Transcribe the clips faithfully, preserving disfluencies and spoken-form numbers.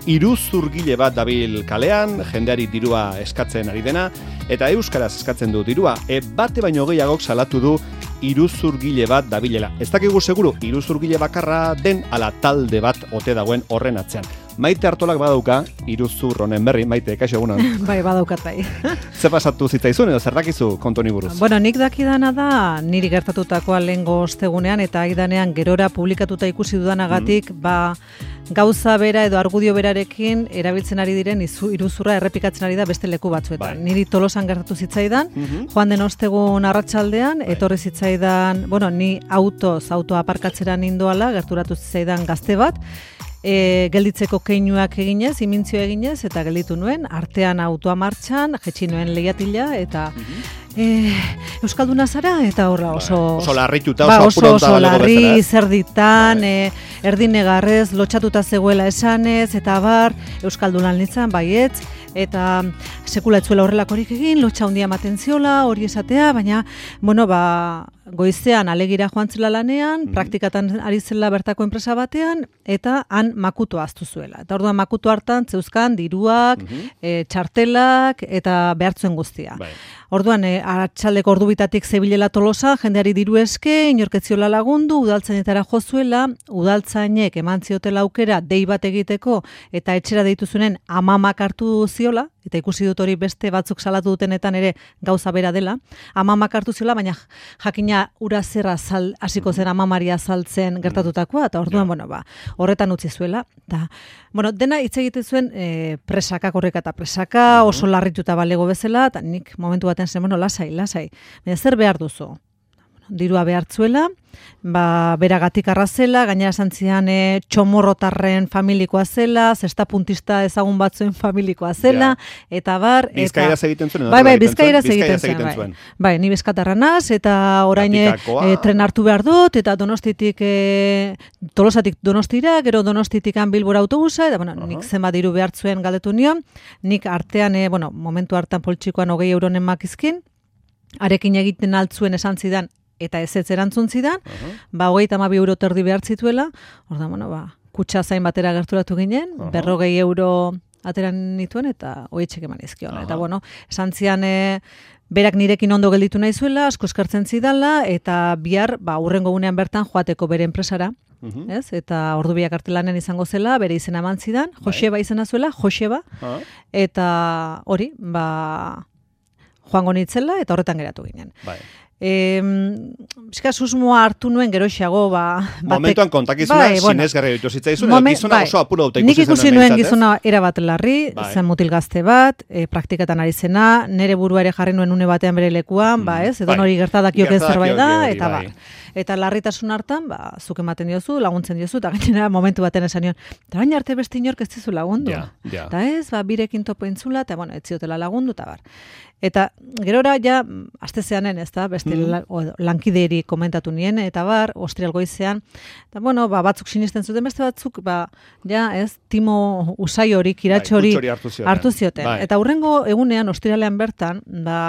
iruzurgile bat dabil kalean, jendeari dirua eskatzen ari dena, eta euskaraz eskatzen du dirua, e, bate baino gehiagok salatu du iruzurgile bat dabilela. Ez dakigu seguru, iruzurgile bakarra den ala talde bat ote dagoen horren atzean. Maite Artolak badauka iruzur honen berri, Maite, kaixo egunon. Bai, badaukat bai. Ze pasatu zitzaizun edo zer dakizu kontu honi buruz? Bueno, nik dakidana da niri gertatutakoa lehengo ostegunean eta aidanean gerora publikatuta ikusi dudanagatik, mm. ba gauza bera edo argudio berarekin erabiltzen ari diren izu, iruzurra errepikatzen ari da beste leku batzuetan. Bai. Niri Tolosan gertatu zitzaidan, mm-hmm. joan den ostegun arratsaldean, bai. etorri zitzaidan, bueno, ni autoz, autoa aparkatzera nindoala, gerturatu zitzaidan gazte bat, E, gelditzeko keinuak eginez, imintzio eginez, eta gelditu nuen, artean autoa martxan, jetxi nuen lehiatila, eta mm-hmm. e, Euskalduna zara, eta horra oso... Ba, oso larrituta, ba, oso oso, oso larri, bezala, zerditan, e, erdinegarrez, lotxatuta zegoela esanez, eta bar, Euskaldunan nintzen, baietz, eta sekula etzuela horrelakorik egin, lotxa hundia ematen ziola, hori esatea, baina, bueno, ba, goizean alegira joan zela lanean, mm-hmm. praktikatan ari zela bertako enpresa batean, eta han makutu ahaztu zuela. Eta orduan makutu hartan zeuzkan diruak, mm-hmm. e, txartelak, eta behartzuen guztia. Bai. Orduan, e, arratsaldeko ordu bitatik zebilela Tolosa, jendeari diru eske, inorketziola lagundu, udaltzainetara jo zuela, udaltzainek eman ziotela aukera dei bat egiteko, eta etxera deitu zuenen amamak hartu ziola, eta ikusi dut hori beste batzuk salatu dutenetan ere gauza bera dela, amamak hartu ziola, baina jakina ura zerra zal, hasiko zen amamaria saltzen gertatutakoa, eta orduan, yeah. bueno, ba, horretan utzi zuela, eta, bueno, dena hitz egiten zuen e, presaka, korreka eta presaka, uh-huh. oso larrituta balego bezala, eta nik momentu baten zen, bueno, lasai, lasai, baina zer behar duzu? Dirua behartzuela, ba, beragatik arrazela, gainera santzian e, txomorrotarren familikoa zela, zesta puntista ezagun batzuen familikoa zela, ja. eta bar... Bizkairaz egiten zuen? Bai, bai, bizkairaz egiten zuen. Bai. bai, ni bizkatarra naz, eta orain e, tren hartu behar dut, eta donostitik, e, Tolosatik donostira, gero donostitik Bilbora autobusa, eta bueno, uh-huh. nik zenbat diru behartzuen galdetu nion, nik artean, e, bueno, momentu hartan poltsikoan hogei euronen makizkin, arekin egiten altzuen esan zidan, eta ez ez erantzun zidan, uh-huh. ba, hogeita hamabi euro terdi behar zituela, orda, bueno, ba, kutsa zain batera gerturatu ginen, uh-huh. berrogei euro ateran nituen, eta hoitxek eman izkiola. Uh-huh. Eta, bueno, esan zian, e, berak nirekin ondo gelditu nahi zuela, asko eskartzen zidala, eta bihar, ba, urrengo gunean bertan joateko bere enpresara, uh-huh. ez? Eta ordu biak artelanen izango zela, bere izena eman zidan, Joseba izena zuela, Joseba, uh-huh. eta hori, ba, joango nitzela, eta horretan geratu ginen. Bai. Eh, Bizka susmoa hartu nuen geroxeago, ba... Momentuan kontakizuna, bai, sinez bueno, garri zitzaizun, edo gizona bai, oso apura dute ikusi zen. Nik ikusi nuen gizona erabat larri, bai. zen mutil gazte bat, e, praktikatan ari zena, nere burua ere jarri nuen une batean bere lekuan, mm, ba ez, edo bai. nori gertadakioken zerbait da, eta bai. Eta larritasun hartan, ba, zuk ematen diozu, laguntzen diozu, eta gainera momentu baten esan nion, eta baina arte beste inork ez dizu lagundu. Ja, ja. Eta ez, ba, birekin topo intzula, eta bueno, ez ziotela lagundu, eta bar. Eta gerora ja, aste zeanen, ez da, beste mm. la, o, lankideri komentatu nien, eta bar, ostrial goizean, eta bueno, ba, batzuk sinisten zuten, beste batzuk, ba, ja, ez, timo usai hori, kiratxo hori hartu zioten. Hartu zioten. Bai. Eta hurrengo egunean, ostrialean bertan, ba,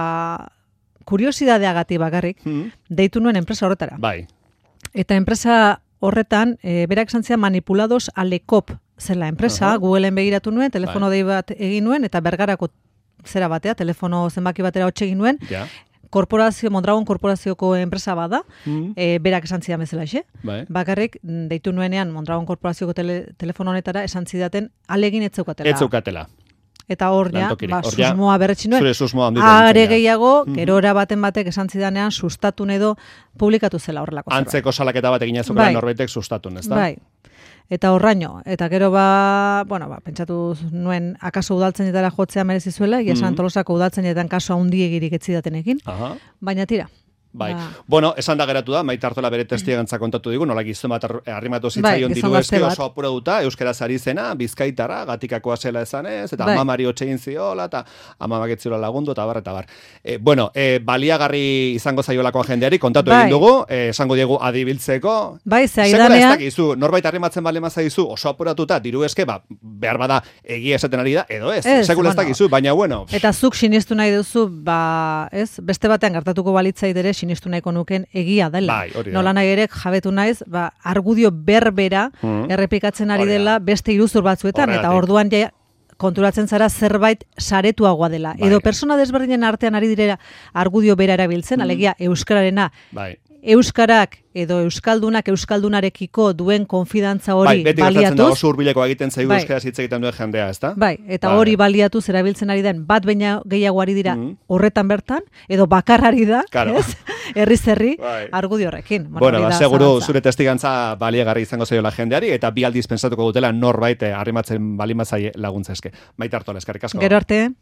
kuriosidadeagatik bakarrik, hmm. deitu nuen enpresa horretara. Bai. Eta enpresa horretan, e, berak zantzia manipulados alekop zela enpresa, uh-huh. Googleen begiratu nuen, telefono bai. dei bat egin nuen, eta Bergarako zera batea, telefono zenbaki batera hotxe egin nuen, ja. korporazio, Mondragon korporazioko enpresa bada, mm. e, berak esan zidan bezala, xe? Bai. Bakarrik, deitu nuenean Mondragon korporazioko tele, telefono honetara, esan zidaten, alegin ez zeukatela. Ez zeukatela. Eta hor ja, ba, susmoa berretsi nuen. Zure susmoa handitu. Are gehiago, mm-hmm. gerora baten batek esan zidanean, sustatun edo publikatu zela horrelako zerbait. Antzeko salaketa bat egin ezukera bai. Norbaitek sustatun, ez da? Bai. Eta horraino, eta gero ba, bueno, ba, pentsatu nuen akaso udaltzainetara jotzea merezi zuela, egia esan mm-hmm. Tolosako udaltzainetan kaso handiegirik ez zidatenekin, Aha. baina tira. Bai. Ba. Bueno, esan da geratu da, Maite Artola bere testigantza kontatu digu, nola gizon bat arrimatu zitzaion bai, diru eske oso apura duta, euskaraz ari zena, bizkaitarra, gatikakoa zela esanez, eta bai. amamari hotxegin ziola, eta amamak etziola lagundu, eta bar, eta bar. E, bueno, e, baliagarri izango zaiolakoan jendeari, kontatu bai. egin dugu, e, esango diegu adibiltzeko. Bai, zaidanea. Ez dakizu, norbait arrimatzen bale mazaizu, oso apuratuta, diru eske, ba, behar bada egia esaten ari da, edo ez. ez Segula bueno. ez dakizu, baina bueno. Eta zuk sinestu nahi duzu, ba, ez, beste batean gertatuko balitzai dere, sinistu nahiko nuken egia dela. Bai, hori da. Nola nahi ere jabetu naiz, ba, argudio berbera mm. errepikatzen ari dela beste iruzur batzuetan, Horregatik. Eta orduan ja konturatzen zara zerbait saretuagoa dela. Bai. Edo persona desberdinen artean ari direla argudio bera erabiltzen, mm. alegia euskararena. Bai. Euskarak edo euskaldunak euskaldunarekiko duen konfidantza hori bai, beti baliatuz. Da oso hurbileko egiten zaigu bai. Euskaraz hitz egiten duen jendea, ezta? Bai, eta bai. Hori baliatuz erabiltzen ari den bat baina gehiago ari dira mm. horretan bertan, edo bakarrari da, claro. Ez? Herriz herri bai. Argudio horrekin. Bueno, ba, seguru zure testigantza baliegarri izango zaiola jendeari, eta bi aldiz pensatuko dutela norbait harrimatzen balimazai laguntza eske. Maite Artola, eskerrik asko. Gero arte.